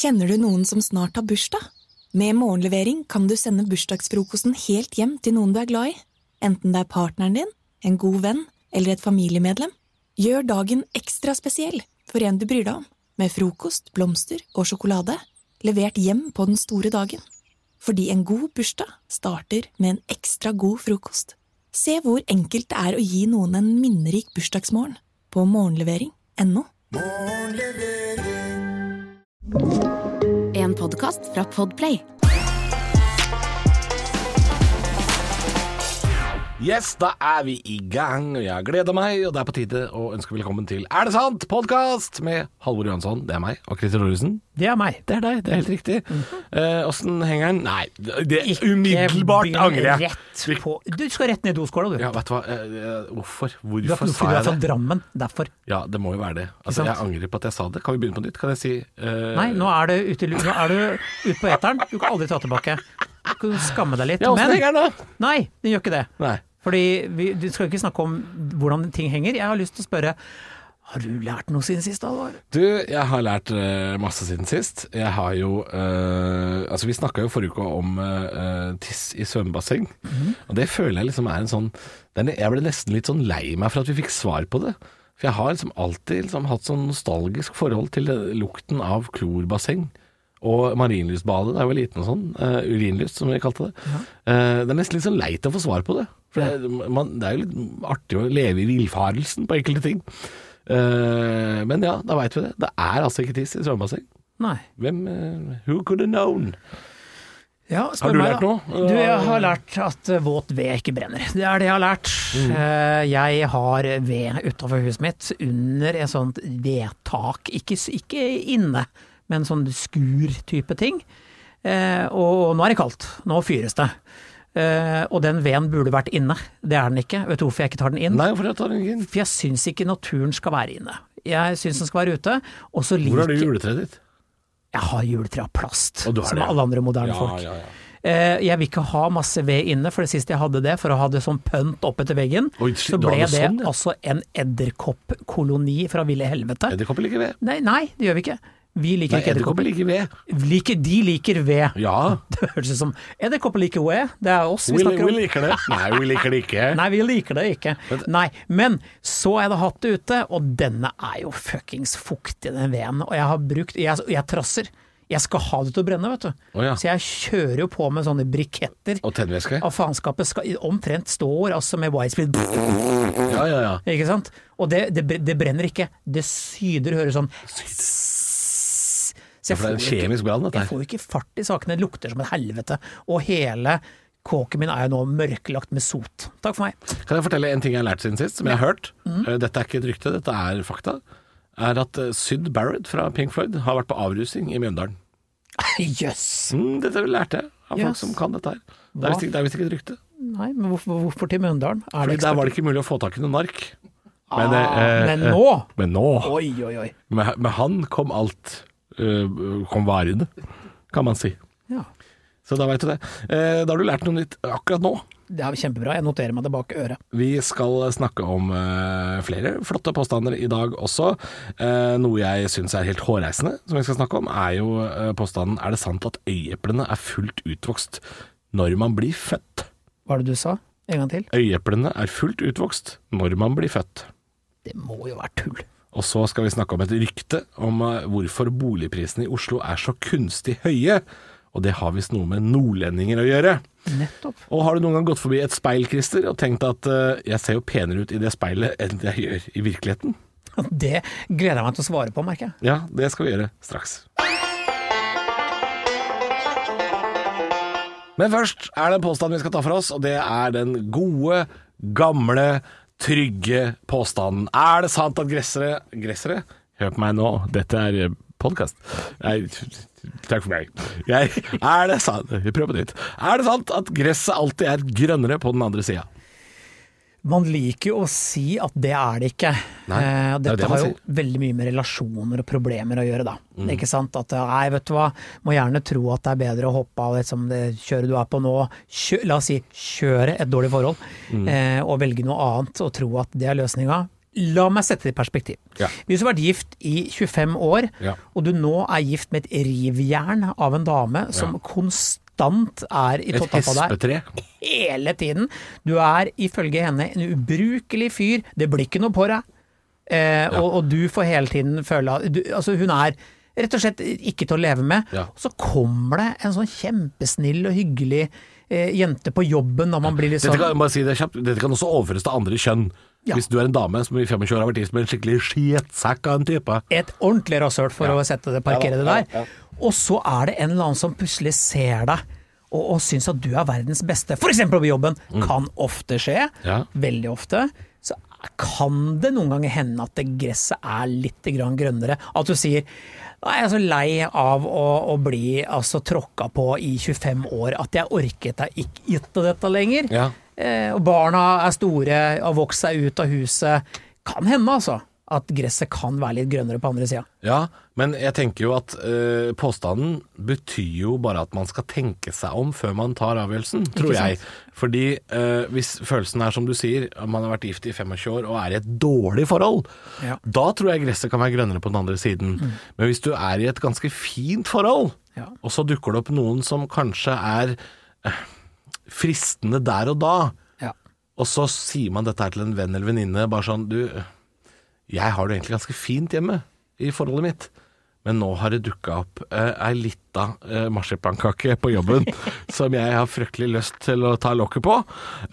Kjenner du noen som snart har bursdag? Med morgenlevering kan du sende bursdagsfrokosten helt hjem til noen du er glad i. Enten det er partneren din, en god venn eller et familiemedlem. Gjør dagen ekstra spesiell for en du bryr deg om. Med frokost, blomster og sjokolade. Levert hjem på den store dagen. Fordi en god bursdag starter med en ekstra god frokost. Se hvor enkelt det er å gi noen en minnerik bursdagsmorgen på morgenlevering.no. En podcast fra Podplay. Yes, da vi i gang, og jeg gleder meg, og det på tide å ønske velkommen til Er det sant? Podcast med Halvor Johansson, det meg, og Christer Thoresen. Det meg. Det deg, det helt riktig. Hvordan henger den? Nei, det umiddelbart angrer jeg. Rett på. Du skal rett ned i doskåla, du. Ja, vet du hva, hvorfor sa Du jeg er fra det? Drammen, derfor. Ja, det må jo være det. Altså, jeg angrer på at jeg sa det. Kan vi begynne på nytt? Kan jeg si... Nei, nå er du ute på eteren. Du kan aldri ta tilbake. Du kan skamme deg litt. Ja, hvordan henger den da? Nei, den gjør ikke det. Nei. Fordi du skal ikke snakke om hvordan ting henger. Jeg har lyst til å spørre, har du lært noe siden sist, Alvar? Du, jeg har lært masse siden sist. Jeg har jo altså vi snakket jo forrige uke om tiss i svømmebasseng. Og det føler jeg liksom en sånn jeg ble nesten litt sånn lei meg for at vi fikk svar på det. For jeg har liksom alltid hatt sånn nostalgisk forhold til lukten av klorbasseng og marinlysbadet, da jeg var liten og sånn, urinlyst som vi kalte det. Det nesten litt sånn leit å få svar på det. For det jo litt artig å leve i villfarelsen på enkelte ting. Men ja, da vet vi det. Det altså ikke tiss i svømmebasseng. Nei. Who could have known? Ja, har du lært noe? Du, jeg har lært at våt ved ikke brenner. Det det jeg har lært. Jeg har ved utenfor huset mitt under et sånt vedtak, ikke inne, men sånn skur-type ting. Og nå det kaldt. Nå fyres det. Og den veden burde vært inne. Det den ikke. Vet du hvorfor jeg ikke tar den inn? Nei, hvorfor jeg tar den ikke inn? For jeg syns ikke naturen skal være inne. Jeg syns den skal være ute. Hvor har du juletreet ditt? Jeg har juletre av plast, som alle andre moderne folk. Ja. Jeg vil ikke ha masse ved inne, for det siste jeg hadde det, for å ha det sånn pønt opp etter veggen, så ble det sånn, altså en edderkoppkoloni fra ville helvete. Edderkopper liker ved? Nei, det gjør vi ikke. Vi liker ikke edderkopper. Liker ved. De liker ved. Ja. Det høres ut som edderkopper liker ved. Det oss vi snakker om. Vi liker det. Nei, vi liker det ikke. Nei, vi liker det ikke. Nei, men så jeg hatt det ute, og denne jo fuckings fuktig, den veden. Og jeg har brukt, jeg trasser. Jeg skal ha det til å brenne, vet du. Så jeg kjører jo på med sånne briketter. Og tennvæske. Av faenskapet skal omtrent står, altså med widespeed. Ja. Ikke sant? Og det brenner ikke. Det syder, hører sånn. Så det en kjemisk brann, dette her. Jeg får ikke fart i sakene, det lukter som et helvete. Og hele kåken min jo nå mørklagt med sot. Takk for meg. Kan jeg fortelle en ting jeg har lært siden sist, som jeg har hørt? Dette ikke et rykte, dette fakta. At Syd Barrett fra Pink Floyd har vært på avrusing i Mjøndalen. Jøss! Dette lærte jeg av folk som kan dette her. Det er visst ikke et rykte. Nei, men hvorfor til Mjøndalen? Fordi der var det ikke mulig å få tak i noen nark. Men nå? Men nå. Oi. Med han kom alt kom varene, kan man si. Ja. Så da vet du det. Da har du lært noe nytt akkurat nå. Det kjempebra, jeg noterer meg det bak øret. Vi skal snakke om flere flotte påstander i dag også. Noe jeg synes helt hårreisende, som vi skal snakke om, jo påstanden: er det sant at øyeeplene fullt utvokst når man blir født? Hva det du sa? En gang til. Øyeeplene fullt utvokst når man blir født. Det må jo være tull. Og så skal vi snakke om et rykte om hvorfor boligprisene i Oslo så kunstig høye. Og det har visst noe med nordlendinger å gjøre. Nettopp. Og har du noen gang gått forbi et speil, Christer, og tenkt at jeg ser jo penere ut i det speilet enn jeg gjør i virkeligheten? Det gleder jeg meg til å svare på, merker jeg. Ja, det skal vi gjøre straks. Men først det en påstand vi skal ta for oss, og det den gode, gamle, trygge påstanden. Er det sant at gressere? Hør på meg nå, dette podcast. Takk for meg. Det sant? Vi prøver på nytt. Er det sant at gresset alltid grønnere på den andre siden? Man liker jo å si at det det ikke. Nei, dette har jo veldig mye med relasjoner og problemer å gjøre da. Ikke sant? At vet du hva, må gjerne tro at det bedre å hoppe av liksom det kjøret du på nå. La oss si, kjøre et dårlig forhold, og velge noe annet og tro at det løsninga. La meg sette det i perspektiv. Ja. Hvis du har vært gift i 25 år, Ja. og du nå er gift med et rivjern av en dame som konstant er i Et toppen av deg hespetre. hele tiden. Du er ifølge henne en ubrukelig fyr, det blir ikke noe på deg. Og du får hele tiden føle at altså hun er rett og slett ikke til å leve med. Ja. Og så kommer det en sånn kjempesnill og hyggelig jente på jobben når man blir litt sånn Dette kan, bare si det kjapt, dette kan også overføres til andre kjønn. Ja. Hvis du er en dame som i 25 år har vært gift med en skikkelig skjetsekk av en type. et ordentlig rasølt for å sette det, parkere det der. Ja. Og så er det en eller annen som plutselig ser deg og syns at du er verdens beste. For eksempel på jobben. Kan ofte skje. Ja. Veldig ofte. Så kan det noen ganger hende at det gresset er litt grann grønnere. At du sier nei, jeg er så lei av å bli tråkka på i 25 år at jeg orket ikke dette lenger. Ja. Og barna er store og vokst seg ut av huset. Kan hende at gresset kan være litt grønnere på andre siden. Ja, men jeg tenker jo at påstanden betyr jo bare at man skal tenke seg om før man tar avgjørelsen, tror jeg. Fordi hvis følelsen er som du sier, man har vært gift i 25 år og er i et dårlig forhold, da tror jeg gresset kan være grønnere på den andre siden. Men hvis du er i et ganske fint forhold, og så dukker det opp noen som kanskje er fristende der og da, og så sier man dette her til en venn eller venninne, bare sånn, du, jeg har det egentlig ganske fint hjemme i forholdet mitt, men nå har det dukket opp ei lita marsipankake på jobben som jeg har fryktelig lyst til å ta lokket på.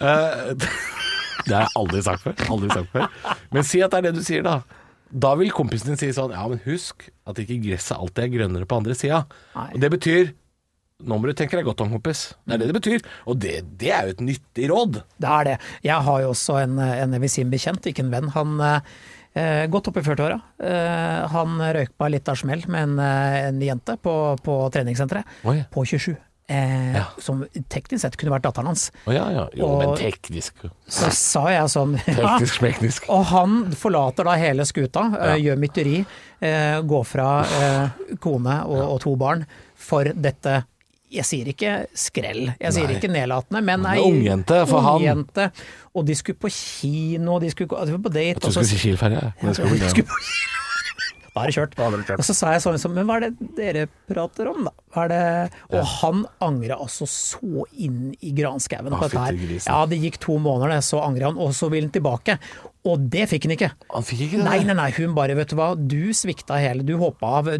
Det har jeg aldri sagt før. Men si at det er det du sier da. Da vil kompisen din si sånn, ja, men husk at ikke gresset alltid er grønnere på andre siden. Og det betyr, nå må du tenke deg godt om, kompis. Det er det det betyr. Og det er jo et nyttig råd. Det er det. Jeg har jo også en jeg vil si en bekjent, ikke en venn. Han godt opp i 40-åra. Han røyk på litt av smell med en jente på treningssenteret. På 27. Som teknisk sett kunne vært datteren hans. Jo, men teknisk. Så sa jeg sånn Teknisk. Og han forlater da hele skuta, gjør mytteri, går fra kone og 2 barn for dette. Jeg sier ikke skrell, jeg sier ikke nedlatende, men ungjente for han. Og de skulle på kino, de skulle på date. Jeg tror du skulle si Kielferja. Da er det kjørt. Og så sa jeg sånn, men hva er det dere prater om da? Og han angret så inn i granskauen på dette her. Ja, det gikk 2 måneder, så angret han, og så ville han tilbake. Og det fikk han ikke. Han fikk ikke det? Nei, hun bare, vet du hva, du svikta hele, du hoppet av,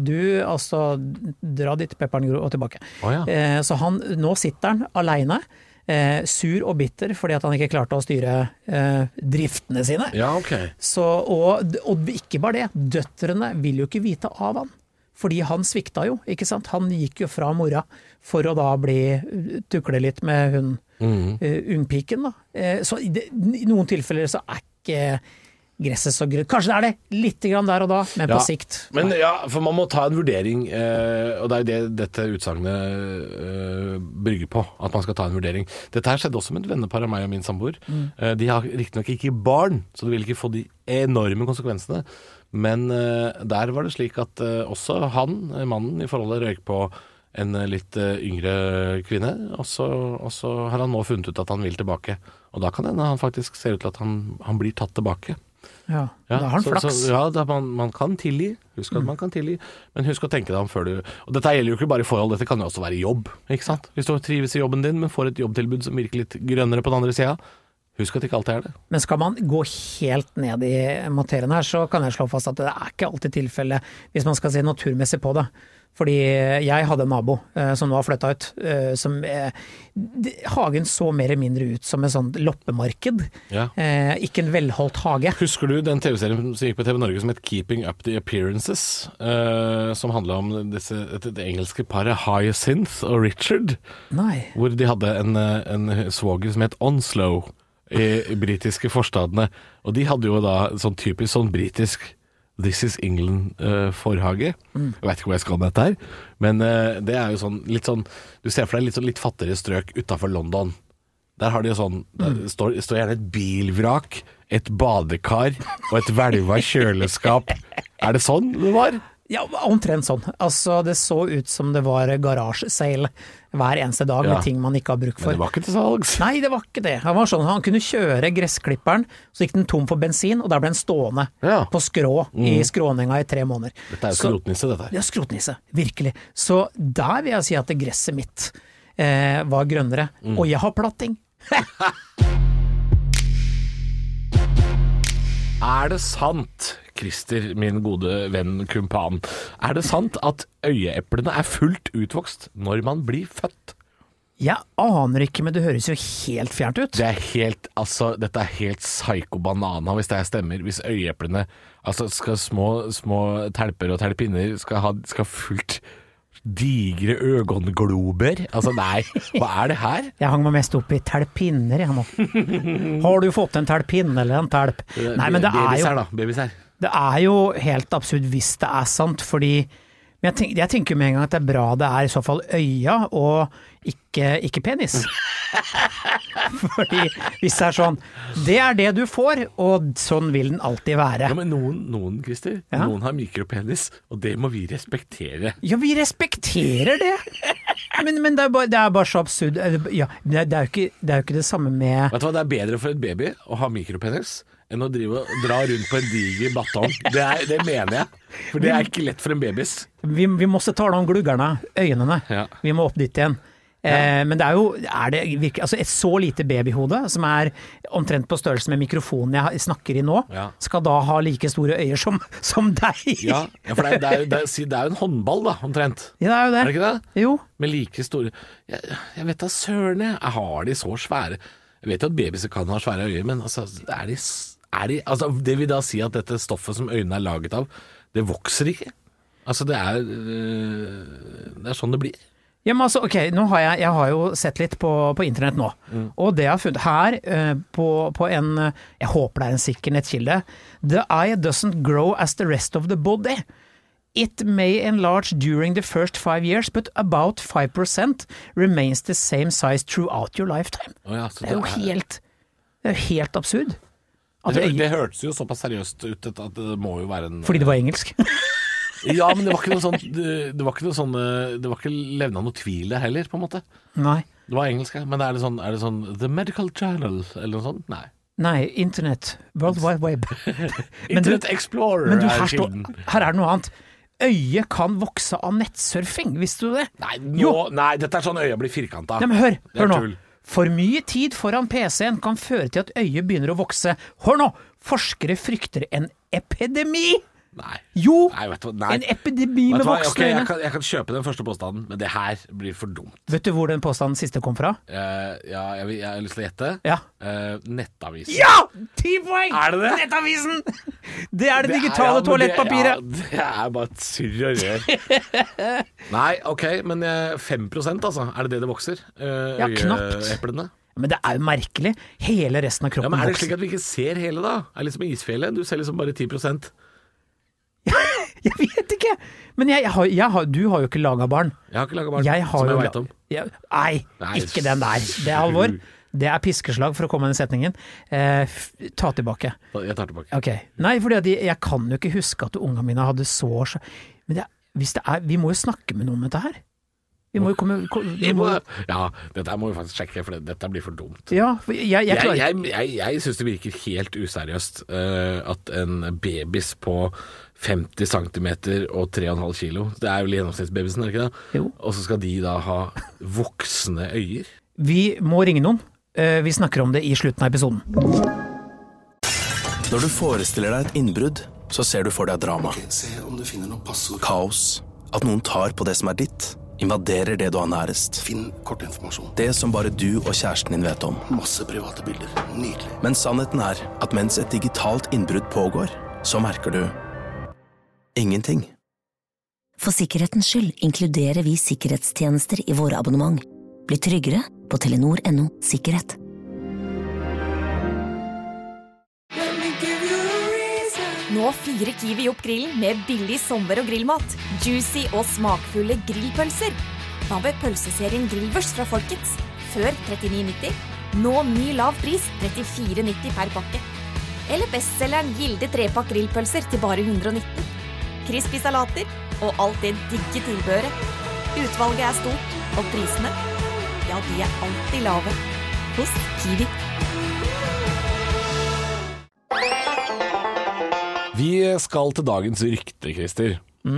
dra ditt pepperen og tilbake. Så nå sitter han alene, sur og bitter fordi at han ikke klarte å styre driftene sine. Så, og ikke bare det, døtrene vil jo ikke vite av han. Fordi han svikta jo, ikke sant? Han gikk jo fra mora for å da tukle litt med hun ungpiken da. Så i noen tilfeller så er ikke gresset så grønt. Kanskje det er det litt grann der og da, men på sikt. Men for man må ta en vurdering, og det er det dette utsagnet brygger på, at man skal ta en vurdering. Dette her skjedde også med et vennepar av meg og min samboer. De har riktignok ikke barn, så de vil ikke få de enorme konsekvensene. Men der var det slik at også mannen i forholdet røyk på en litt yngre kvinne, og så har han nå funnet ut at han vil tilbake. Og da kan han faktisk se ut til at han blir tatt tilbake. Da har han flaks. Man kan tilgi. Husk at man kan tilgi, men husk å tenke deg om før du. Og dette gjelder jo ikke bare i forhold, dette kan jo også være i jobb, ikke sant? Hvis du trives i jobben din, men får et jobbtilbud som virker litt grønnere på den andre siden, husk at ikke alltid er det. Men skal man gå helt ned i materien her, så kan jeg slå fast at det er ikke alltid tilfelle hvis man skal se naturmessig på det. Fordi jeg hadde en nabo som nå har flyttet ut, som hagen så mer eller mindre ut som en sånn loppemarked. Ikke en velholdt hage. Husker du den TV-serien som gikk på TV Norge som het Keeping Up the Appearances, som handlet om det engelske paret Hyacinth og Richard? Nei. Hvor de hadde en svoger som het Onslow i britiske forstadene, og de hadde jo da sånn typisk sånn britisk This is England forhage. Jeg vet ikke hvor jeg skal med dette her, men det er jo sånn, litt sånn, du ser for deg litt fattigere strøk utenfor London. Der har de jo sånn, det står gjerne et bilvrak, et badekar og et hvelva kjøleskap. Er det sånn det var? Ja, omtrent sånn. Altså, det så ut som det var garasjesale hver eneste dag med ting man ikke har bruk for. Men det var ikke til salgs. Nei, det var ikke det. Han var sånn, han kunne kjøre gressklipperen, så gikk den tom for bensin, og der ble den stående på skrå i skråninga i 3 måneder. Dette jo skrotnisse, dette her. Ja, skrotnisse, virkelig. Så der vil jeg si at det gresset mitt var grønnere. Og jeg har platting. Er det sant, Christer, min gode venn kumpan, er det sant at øyeeplene er fullt utvokst når man blir født? Jeg aner ikke, men det høres jo helt fjernt ut. Dette er helt psyko-banana hvis det stemmer. Hvis øyeeplene, altså skal små telper og telpinner skal fullt digre øyeglober. Altså nei, hva det her? Jeg hang meg mest opp i telpinner jeg nå. Har du fått en telpinne eller en telp? Nei, men det Babys her. Det jo helt absurd hvis det sant, fordi jeg tenker med en gang at det bra det I så fall øya og ikke penis. Fordi hvis det sånn, det det du får, og sånn vil den alltid være. Ja, men noen Christer, noen har mikropenis, og det må vi respektere. Ja, vi respekterer det. Men det bare så absurd. Ja, det jo ikke det samme med... Vet du hva, det bedre for et baby å ha mikropenis enn å drive og dra rundt på en diger batong. Det mener jeg. For det ikke lett for en babys. Vi måste ta om gluggarna, øynene. Ja. Vi må opp dit igjen. Men det jo det virkelig, altså et så lite babyhode som omtrent på størrelse med mikrofonen jeg snakker I nå, skal da ha like store øyer som deg. Ja, for det jo en håndball da, omtrent. Ja, det jo det. Det ikke det? Jo. Med like store... Jeg vet da søren jeg har de så svære. Jeg vet jo at babyer kan ha svære øyer, men altså, altså, det vil da si at dette stoffet som øynene laget av, det vokser ikke. Altså, det sånn det blir. Ja, men altså, ok, nå jeg har jo sett litt på internett nå, og det jeg har funnet her på en, jeg håper det en sikker nettkilde, the eye doesn't grow as the rest of the body. It may enlarge during the first 5 years, but about 5% remains the same size throughout your lifetime. Det jo helt absurd. Det hørtes jo såpass seriøst ut at det må jo være en... Fordi det var engelsk. Ja, men det var ikke noe sånt, det var ikke levnet noe tvil det heller, på en måte. Nei. Det var engelsk, men det sånn The Medical Journal, eller noe sånt? Nei, Internet, World Wide Web. Internet Explorer men her det noe annet. Øye kan vokse av nettsurfing, visste du det? Nei, dette sånn øya blir firkantet. Nei, men hør nå. For mye tid foran PC-en kan føre til at øyet begynner å vokse. Hør nå, forskere frykter en epidemi. Nei. Jo, nei. En epidemi med voksne øyne. Jeg kan kjøpe den første påstanden, men det her blir for dumt. Vet du hvor den påstanden siste kom fra? Ja, jeg har lyst til å gjette. Ja. Nettavisen. Ja! 10 poeng! Det? Nettavisen! Det det digitale toalettpapiret. Det bare et surr og rør. Nei, ok, men 5% altså, det vokser? Ja, knapt. Eplene? Men det jo merkelig. Hele resten av kroppen vokser. Ja, men det slik at vi ikke ser hele da? Det litt som isfjellet, du ser liksom bare 10%. Jeg vet ikke. Men du har jo ikke laget barn. Jeg har ikke laget barn, som jeg vet om. Nei, ikke den der. Det alvor. Det piskeslag for å komme med den setningen. Ta tilbake. Jeg tar tilbake. Okay. Nei, fordi jeg kan jo ikke huske at ungene mine hadde så... Men vi må jo snakke med noen om dette her. Vi må jo Ja, dette må vi faktisk sjekke, for dette blir for dumt. Ja, jeg synes det virker helt useriøst at en babys på 50 centimeter og 3,5 kilo, det jo gjennomsnittsbabysen, ikke det? Jo. Og så skal de da ha voksne øyer. Vi må ringe noen. Vi snakker om det i slutten av episoden. Når du forestiller deg et innbrudd, så ser du for deg drama. Se om du finner noen passord. Kaos. At noen tar på det som ditt. Invaderer det du har nærest. Finn kortinformasjon. Det som bare du og kjæresten din vet om. Masse private bilder. Nydelig. Men sannheten at mens et digitalt innbrudd pågår, så merker du ingenting. For sikkerhetens skyld inkluderer vi sikkerhetstjenester i våre abonnement. Bli tryggere på Telenor.no sikkerhet. Nå fyrer Kiwi opp grillen med billig sommer- og grillmat. Juicy og smakfulle grillpølser. Hva med pølseserien Grillvers fra Folkets? Før 39,90. Nå ny lav pris 34,90 per pakke. Eller bestselgeren Gilde 3-pakk grillpølser til bare 119. crispy salater og alt det digge tilbehøret. Utvalget stort, og prisene, ja, de alltid lave. Hos Kiwi. Vi skal til dagens rykte, Christer.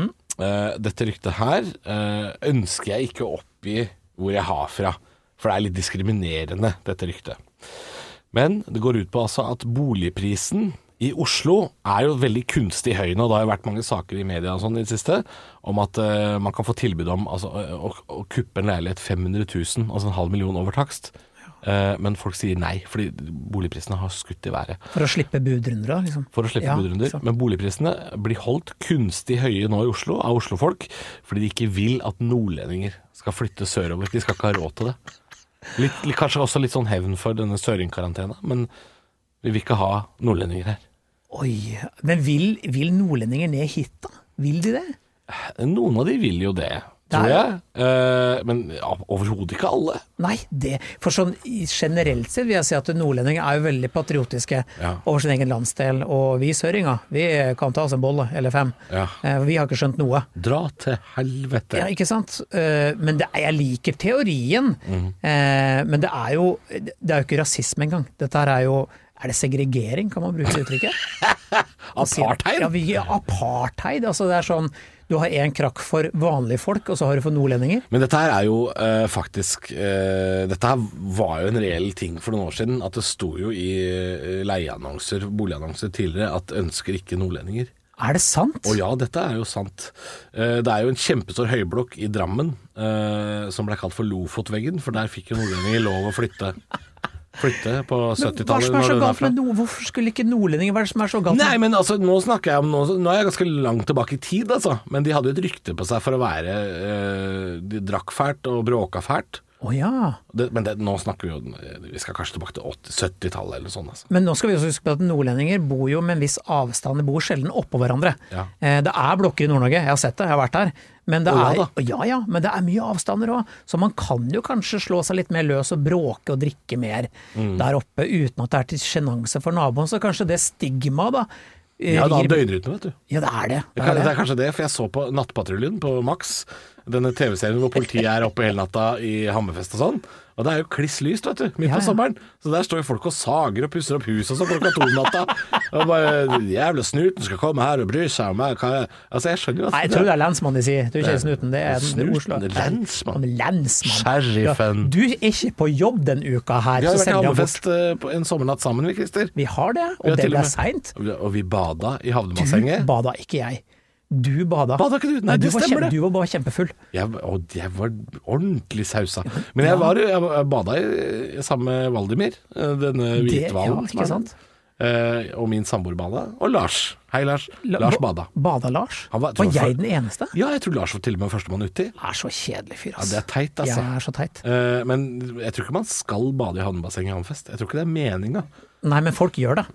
Dette ryktet her ønsker jeg ikke å oppgi hvor jeg har fra, for det litt diskriminerende, dette ryktet. Men det går ut på altså at boligprisen i Oslo jo veldig kunstig høy nå. Det har jo vært mange saker i media og sånn i det siste, om at man kan få tilbud om å kuppe en leilighet 500 000, altså 500 000 over takst. Men folk sier nei, fordi boligprisene har skutt i været. For å slippe budrunder, liksom. For å slippe budrunder. Men boligprisene blir holdt kunstig høye nå i Oslo, av Oslo-folk, fordi de ikke vil at nordlendinger skal flytte sørover. De skal ikke ha råd til det. Kanskje også litt sånn hevn for denne søringkarantena, men vi vil ikke ha nordlendinger her. Oi, men vil nordlendinger ned hit da? Vil de det? Noen av de vil jo det. Tror jeg, men overhodet ikke alle. Nei, for sånn generelt sett vil jeg si at nordlendinger jo veldig patriotiske over sin egen landsdel, og vi søringer, vi kan ta oss en bolle, eller 5. Vi har ikke skjønt noe. Dra til helvete. Ja, ikke sant? Men jeg liker teorien, men det jo ikke rasisme engang. Dette her jo, det segregering, kan man bruke det uttrykket? Apartheid? Ja, apartheid, altså det sånn, du har en krakk for vanlige folk, og så har du for nordlendinger. Men dette her jo faktisk, dette her var jo en reell ting for noen år siden, at det sto jo i leieannonser, boligannonser tidligere, at ønsker ikke nordlendinger. Det sant? Og ja, dette jo sant. Det jo en kjempestor høyblokk i Drammen, som ble kalt for Lofotveggen, for der fikk jo nordlendinger lov å flytte på 70-tallet. Hva som så galt med hvorfor skulle ikke nordlendinger være som så galt med? Nei, men altså, nå snakker jeg om nå jeg ganske langt tilbake i tid, altså. Men de hadde jo et rykte på seg for å være de drakk fælt og bråka fælt. Ja. Men nå snakker vi jo, vi skal kanskje tilbake til 70-tallet eller sånn. Altså. Men nå skal vi også huske på at nordlendinger bor jo med en viss avstand, de bor sjelden oppå hverandre. Ja. Det blokker i Nord-Norge, jeg har sett det, jeg har vært der. Men det men det mye avstander også, så man kan jo kanskje slå seg litt mer løs og bråke og drikke mer der oppe, uten at det til sjenanse for naboen, så kanskje det stigma da. Ja, det døgnrytme, vet du. Ja, det det. Det kanskje det, for jeg så på Nattpatruljen på Max, denne TV-serien hvor politiet oppe hele natta i Hammerfest og sånn, og det jo kliss lyst, vet du, midt på sommeren. Så der står jo folk og sager og pusser opp hus og sånn klokka 2 natta. Og bare, jævla snuten skal komme her og bry seg om meg. Altså, jeg skjønner jo at Nei, jeg tror det snuten, det ikke snuten, det snuten, lensmann. Sheriffen. Ja, du ikke på jobb den uka her. Vi har vært i Hammerfest på en sommernatt sammen, vi, Christer. Vi har det, og det ble sent. Og vi bada i havnebassenget. Du bada, ikke jeg. Du bada. Bada ikke du? Nei, det stemmer det. Du var bare kjempefull. Jeg var ordentlig sausa. Men jeg bada sammen med Valdimir, denne hvitvalen. Ja, ikke sant? Og min samboer bada. Og Lars. Hei, Lars. Lars bada. Bada Lars? Var jeg den eneste? Ja, jeg tror Lars var til og med førstemann uti. Så kjedelig fyr, ass. Ja, det teit, altså. Jeg så teit. Men jeg tror ikke man skal bade i havnebassenget i Hammerfest. Jeg tror ikke det meninga. Nei, men folk gjør det.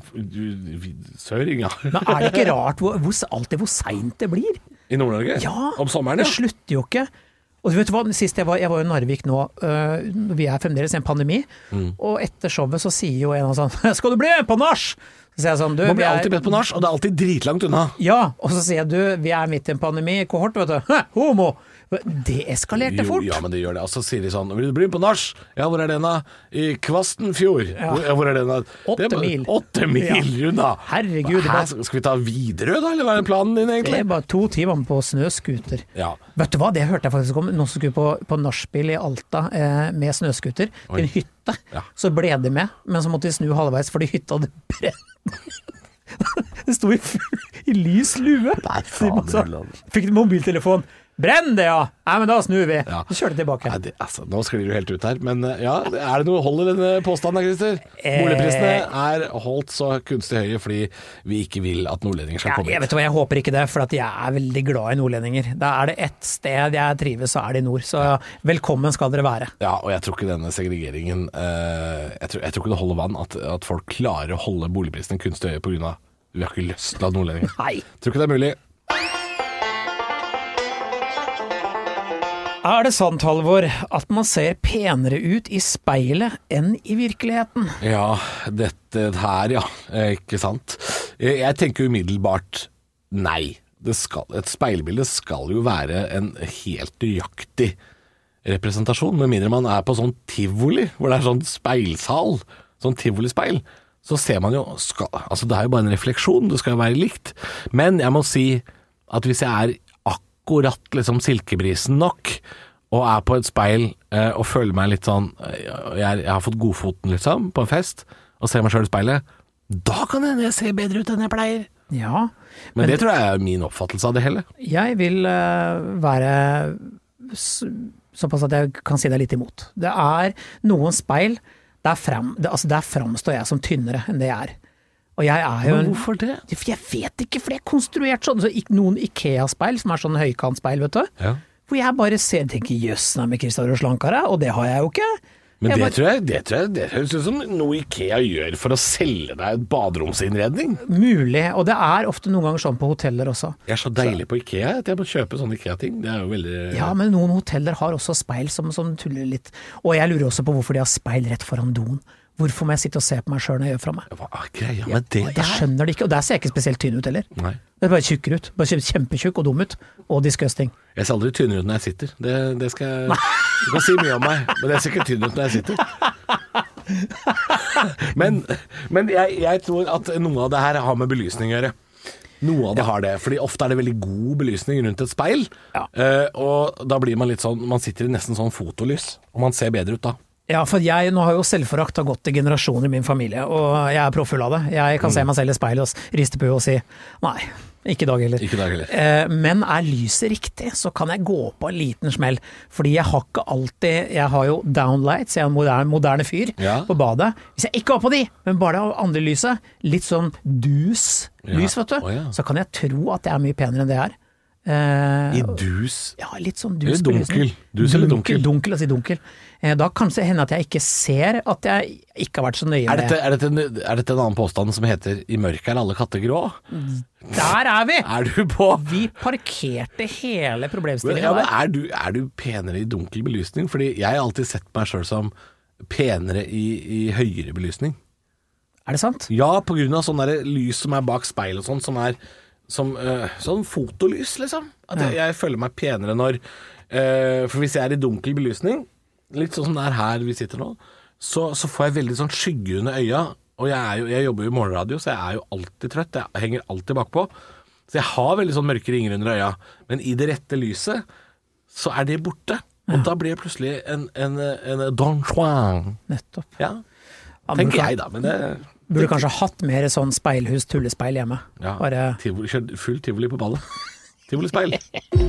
Søringa. Men det ikke rart alltid hvor sent det blir? I Nord-Norge? Ja. Om sommeren, Det slutter jo ikke. Og vet du hva, sist jeg var i Narvik nå, vi fremdeles i en pandemi, og etter showet så sier jo en sånn, skal du bli med på nach? Så sier jeg sånn, man blir alltid bedt på nach, og det alltid dritlangt unna. Ja, og så sier jeg, vi midt i en pandemi, kohort, vet du, homo! Det eskalerte fort. Ja, men det gjør det. Og så sier de sånn, vil du bli på nach? Ja, hvor den da? I Kvastenfjord. Ja. Hvor den da? 8 mil. 8 mil unna. Herregud. Skal vi ta Widerøe da, eller hva planen din egentlig? Det bare 2 timer på snøskuter. Ja. Vet du hva, det hørte jeg faktisk om. Noen som skulle på nachspiel i Alta med snøskuter til en hytte. Ja. Så ble de med, men så måtte de snu halvveis fordi hytta hadde brent. Det sto i lys lue. Nei, faen. Fikk de mobiltelefon. Brenn det, ja! Nei, men da snur vi. Ja. Så kjører det tilbake. Nei, nå sklir du helt ut her. Men ja, det noe hold i denne påstanden, Christer? Boligprisene holdt så kunstig høye fordi vi ikke vil at nordlendinger skal komme hit. Jeg vet hva, jeg håper ikke det, for at jeg veldig glad i nordlendinger. Da det ett sted jeg trives, så det i nord. Så velkommen skal dere være. Ja, og jeg tror ikke denne segregeringen jeg tror ikke det holder vann at folk klarer å holde boligprisene kunstig høye på grunn av vi har ikke lyst til å ha nordlendinger. Nei. Jeg tror ikke det mulig. Det sant, Halvor, at man ser penere ut i speilet enn i virkeligheten? Ja, dette her, ja. Ikke sant? Jeg tenker umiddelbart nei. et speilbilde skal jo være en helt nøyaktig representasjon, med mindre man på sånn tivoli, hvor det sånn speilsal, sånn tivolispeil, så ser man jo, altså det jo bare en refleksjon, det skal jo være likt. Men jeg må si at hvis jeg akkurat liksom silkebrisen nok, og på et speil og føler meg litt sånn, jeg har fått godfoten liksom, på en fest, og ser meg selv i speilet, da kan jeg se bedre ut enn jeg pleier. Ja. Men det tror jeg er min oppfattelse av det hele. Jeg vil være såpass at jeg kan si det litt imot. Det noen speil, der framstår jeg som tynnere enn det jeg er. Og jeg jo Men hvorfor det? Jeg vet ikke, for det konstruert sånn. Så noen IKEA-speil, som sånn høykantspeil, vet du. Ja. Hvor jeg bare tenker, jøss, nei, med Kristian og slankere, og det har jeg jo ikke. Men det tror jeg, det høres ut som noe IKEA gjør for å selge deg et baderomsinnredning. Mulig, og det ofte noen ganger sånn på hoteller også. Jeg så deilig på IKEA, at jeg må kjøpe sånne IKEA-ting. Det jo veldig... Ja, men noen hoteller har også speil som tuller litt. Og jeg lurer også på hvorfor de har speil rett foran doen. Hvorfor må jeg sitte og se på meg selv når jeg gjør fra meg? Hva greia med det der? Jeg skjønner det ikke, og der ser jeg ikke spesielt tynn ut heller. Nei. Det bare tjukker ut. Bare kjempetjukk og dum ut. Og disgusting. Jeg ser aldri tynnere ut når jeg sitter. Det skal jeg... Du kan si mye om meg, men jeg ser ikke tynn ut når jeg sitter. Men jeg tror at noe av det her har med belysning å gjøre. Noe av det har det, fordi ofte det veldig god belysning rundt et speil, og da blir man litt sånn, man sitter i nesten sånn fotolys, og man ser bedre ut da. Ja, for nå har jo selvforakt gått i generasjoner i min familie, og jeg profffull av det. Jeg kan se meg selv i speilet og riste på og si, nei, ikke i dag heller. Ikke i dag heller. Men lyset riktig, så kan jeg gå på en liten smell, fordi jeg har ikke alltid, jeg har jo downlights, jeg en moderne fyr på badet. Hvis jeg ikke har på de, men bare det andre lyset, litt sånn lys, vet du, så kan jeg tro at jeg mye penere enn det her. I dus? Ja, litt sånn dus. Dunkel? Dus eller dunkel? Dunkel, å si dunkel. Da kan det hende at jeg ikke ser at jeg ikke har vært så nøye med. Er dette en annen påstand som heter i mørket alle katter grå? Der vi! Du på? Vi parkerte hele problemstillingen der. Er du penere i dunkel belysning? Fordi jeg har alltid sett meg selv som penere i høyere belysning. Er det sant? Ja, på grunn av sånn der lys som bak speil og sånn, som sånn fotolys, liksom. At jeg føler meg penere når for hvis jeg i dunkel belysning, litt sånn som det her vi sitter nå, så får jeg veldig sånn skygge under øya, og jeg jobber jo i morgenradio, så jeg jo alltid trøtt, jeg henger alltid bakpå, så jeg har veldig sånn mørke ringer under øya, men i det rette lyset så det borte, og da blir jeg plutselig en Don Juan. Nettopp. Ja, tenker jeg da, men det... Burde kanskje hatt mer sånn speilhus, tullespeil hjemme. Ja, bare... full tivoli på ballet. Tivolispeil.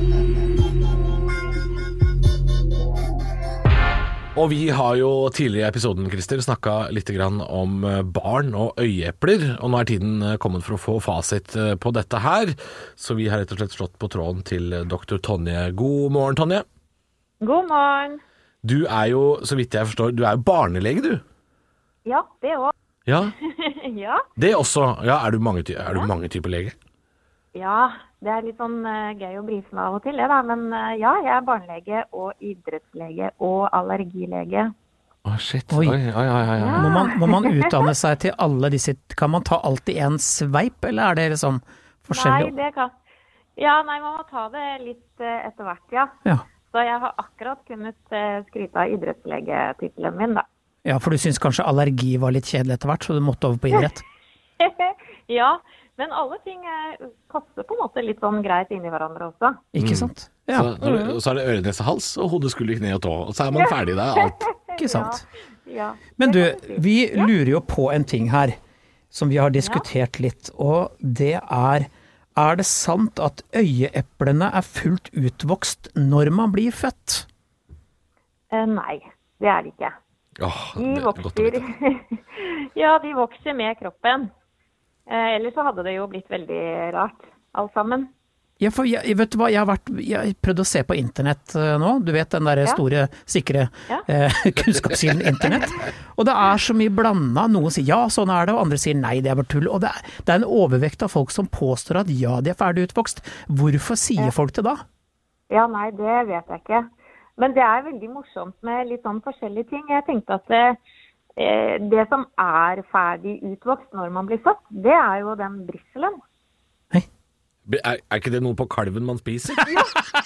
Og vi har jo tidligere i episoden, Christer, snakket litt grann om barn og øyeepler, og nå tiden kommet for å få fasit på dette her, så vi har rett og slett slått på tråden til Dr. Tonje. God morgen, Tonje. God morgen. Du jo, så vidt jeg forstår, du jo barnelege, du? Ja, det også. Ja? Ja. Det også, ja, du mange typer lege? Ja, det litt sånn gøy å brife meg av og til, da. Men ja, jeg barnelege og idrettslege og allergilege. Shit. Oi. Ja. Må man utdanne seg til alle disse, kan man ta alt i en sveip, eller det liksom forskjellig? Nei, det kan. Ja, nei, man må ta det litt etter hvert, ja. Så jeg har akkurat kunnet skryte av idrettslegetittelen min, da. Ja, for du synes kanskje allergi var litt kjedelig etter hvert, så du måtte over på idrett? Ja, men alle ting passer på en måte litt sånn greit inn i hverandre også. Ikke sant? Ja. Så det øre, nese, hals, og hode, skulder, kne og tå, og så man ferdig der, alt. Ikke sant? Ja. Men du, vi lurer jo på en ting her, som vi har diskutert litt, og det det sant at øyeeplene fullt utvokst når man blir født? Nei, det det ikke. De vokser, ja, de vokser med kroppen. Ellers så hadde det jo blitt veldig rart, alt sammen. Ja, for vet du hva, jeg prøvde å se på internett nå, du vet den der store, sikre kunnskapssiden internett, og det så mye blandet, noen sier ja, sånn det, og andre sier nei, det bare tull, og det en overvekt av folk som påstår at ja, de ferdig utvokst. Hvorfor sier folk det da? Ja, nei, det vet jeg ikke. Men det veldig morsomt med litt sånn forskjellige ting. Jeg tenkte at det som ferdig utvokst når man blir født, det jo den brisselen. Er ikke det noe på kalven man spiser? Ja.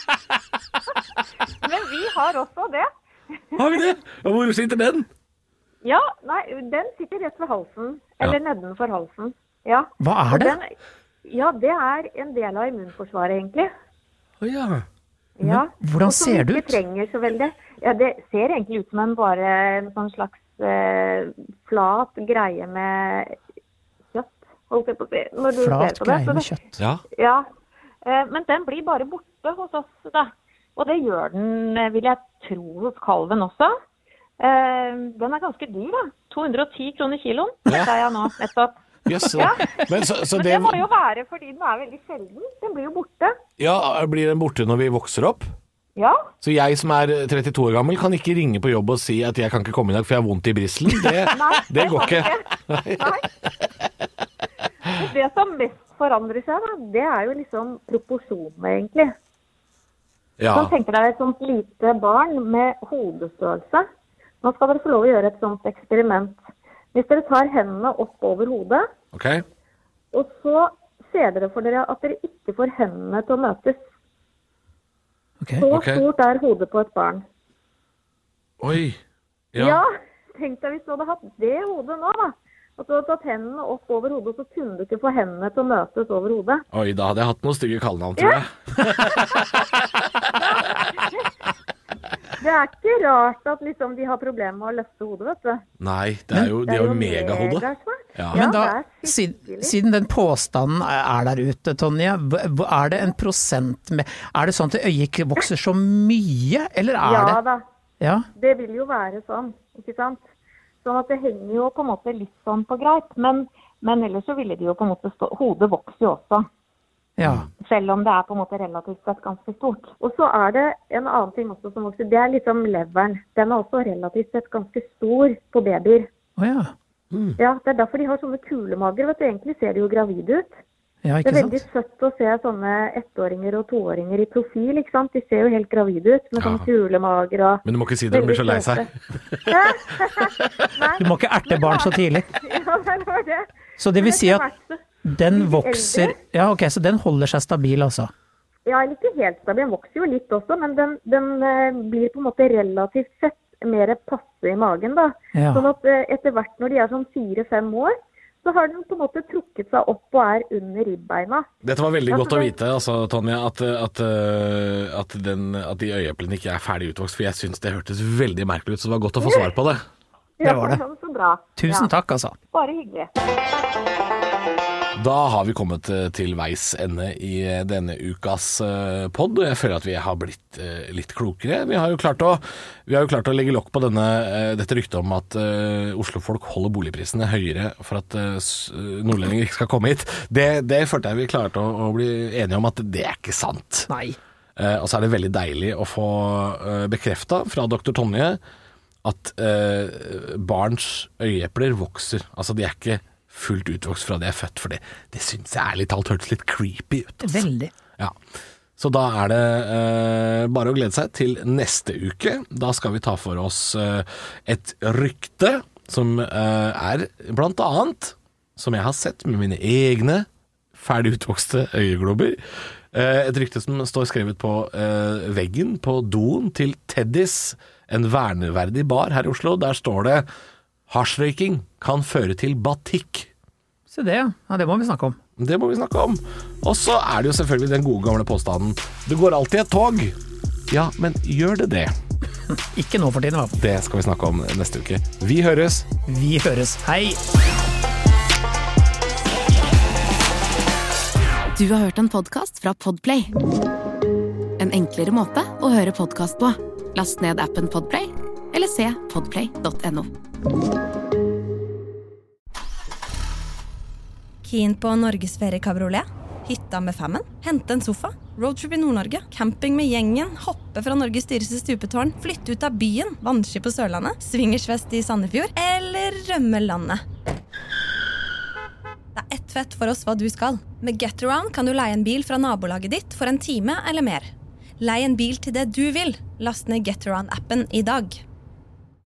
Men vi har også det. Har vi det? Og hvor sitter den? Ja, nei, den sitter rett ved halsen, eller nedenfor halsen. Ja. Hva det? Det en del av immunforsvaret, egentlig. Ja. Ja. Hvordan ser det ut? Som ikke trenger så veldig. Ja, det ser egentlig ut som bare en sånn slags flat greie med kjøtt, holdt jeg på å si. Når du flat ser på det. Greie med kjøtt? Ja. Men den blir bare borte hos oss, da. Og det gjør den, vil jeg tro, hos kalven også. Den ganske dyr, da. 210 kroner kiloen, det jeg nå nettopp. Yes, ja. Men det må jo være fordi den veldig sjelden. Den blir jo borte. Ja, blir den borte når vi vokser opp? Ja. Så jeg som 32 år gammel kan ikke ringe på jobb og si at jeg kan ikke komme i dag for jeg har vondt i bristelen. Det går ikke. Nei. Det som mest forandrer seg, da, det jo liksom proporsjonene, egentlig. Ja. Så tenker deg et sånt lite barn med hodestørrelse. Nå skal dere få lov å gjøre et sånt eksperiment. Hvis dere tar hendene opp over hodet, og så ser dere for dere at dere ikke får hendene til å møtes. Så stort hodet på et barn. Oi. Ja, tenk deg hvis du hadde hatt det hodet nå, da. At du hadde tatt hendene opp over hodet, så kunne du ikke få hendene til å møtes over hodet. Oi, da hadde jeg hatt noen stygge kallenavn, tror jeg. Det ikke rart at liksom, de har problemer med å løfte hodet, vet du. Nei, de er jo megahode. Ja. Men da, siden den påstanden der ute, Tonje, det en prosent med, det sånn at øyet ikke vokser så mye, eller det? Ja da, det vil jo være sånn, ikke sant? Sånn at det henger jo på en måte litt sånn på greit, men ellers så ville de jo på en måte hodet vokser jo også. Ja. Selv om det på en måte relativt sett ganske stort. Og så det en annen ting også som vokser, det liksom leveren. Den også relativt sett ganske stor på babyer. Ja. Ja, det derfor de har sånne kulemager, vet du. Egentlig ser de jo gravide ut. Ja, ikke sant? Det veldig søtt å se sånne 1-åringer og 2-åringer i profil, ikke sant? De ser jo helt gravide ut med sånne kulemager og... Men du må ikke si det, de blir så lei seg. Du må ikke erte barn så tidlig. Ja, det var det. Så det vil si at den vokser... Ja, ok, så den holder seg stabil, altså? Ja, ikke helt stabil. Den vokser jo litt også, men den blir på en måte relativt sett mer passe i magen, da. Ja. Sånn at etter hvert når de sånn 4-5 år, så har den på en måte trukket seg opp og under ribbeina. Dette var veldig godt å vite, altså, Tonje, at de øyeeplene ikke ferdig utvokst, for jeg synes det hørtes veldig merkelig ut, så det var godt å få svar på det. Det var det. Så bra. Tusen takk, altså. Bare hyggelig. Da har vi kommet til veis ende i denne ukas podd, og jeg føler at vi har blitt litt klokere. Vi har jo klart å legge lokk på dette ryktet om at Oslo-folk holder boligprisene høyere for at nordlendinger ikke skal komme hit. Det følte jeg vi klarte å bli enige om at det ikke sant. Nei. Og så det veldig deilig å få bekreftet fra Dr. Tonje at barns øyeepler vokser. Altså de ikke fullt utvokst fra det jeg født, for det synes jeg litt alt hørtes litt creepy ut. Altså. Veldig. Ja. Så da det bare å glede seg til neste uke. Da skal vi ta for oss et rykte som blant annet, som jeg har sett med mine egne ferdig utvokste øyeglober, et rykte som står skrevet på veggen på doen til Teddys, en verneverdig bar her i Oslo. Der står det: hasjrøyking kan føre til batikk. Se det, ja. Det må vi snakke om. Det må vi snakke om. Og så det jo selvfølgelig den gode gamle påstanden: det går alltid et tog. Ja, men gjør det? Ikke nå for tiden, i hvert fall. Det skal vi snakke om neste uke. Vi høres. Vi høres. Hei! Du har hørt en podcast fra Podplay. En enklere måte å høre podcast på. Last ned appen Podplay, eller se podplay.no. Keen på Norgesferie kabriolet? Hytta med fammen? Hente en sofa? Roadtrip i Nord-Norge? Camping med gjengen? Hoppe fra Norges dyreste stupetårn? Flytte ut av byen? Vannski på Sørlandet? Swingersfest i Sandefjord? Eller rømme landet? Det ett fett for oss hva du skal. Med GetAround kan du leie en bil fra nabolaget ditt for en time eller mer. Lei en bil til det du vil. Last ned GetAround-appen i dag.